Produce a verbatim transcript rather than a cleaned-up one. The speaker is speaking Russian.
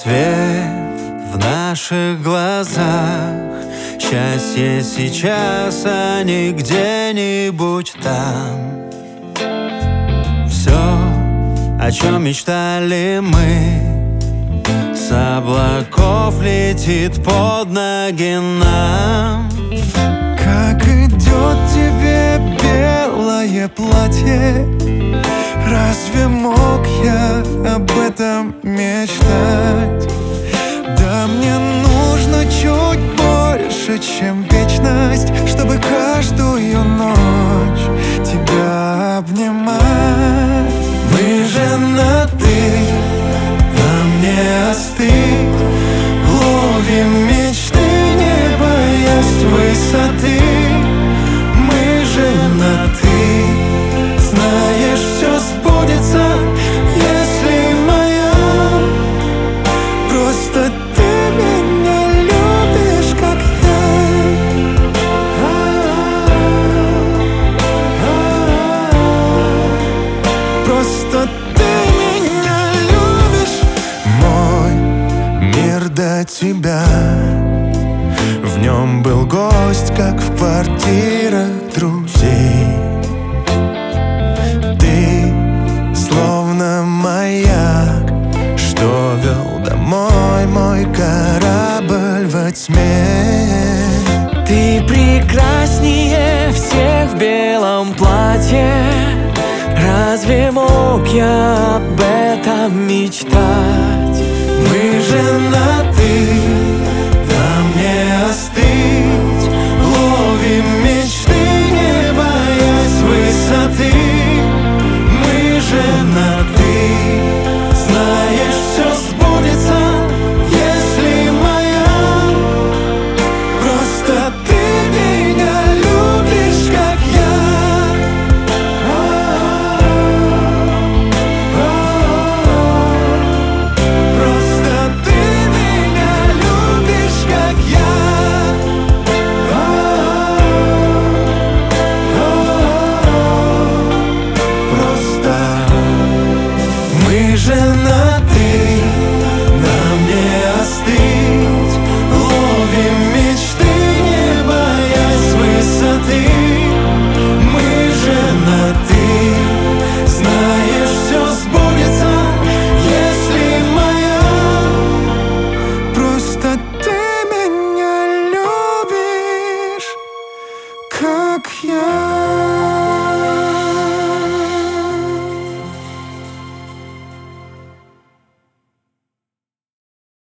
Свет в наших глазах, счастье сейчас, а не где-нибудь там. Все, о чем мечтали мы, с облаков летит под ноги нам. Как идет тебе белое платье, разве мог я об этом мечтать? Да мне нужно чуть больше, чем вечность, чтобы каждую ночь тебя обнимать. Мы женаты, нам не остыть, ловим мечты, не боясь высоты. Мы женаты, знаешь, все сбудется, если моя. Просто ты меня любишь, как я. Просто ты меня любишь. Мой мир до тебя, в нем был гость, как в квартирах друзей. Ты словно маяк, что вел домой мой корабль во тьме. Ты прекраснее всех в белом платье, разве мог я об этом мечтать? Мы женаты, нам не остыть, ловим мечты, не боясь высоты. Мы женаты.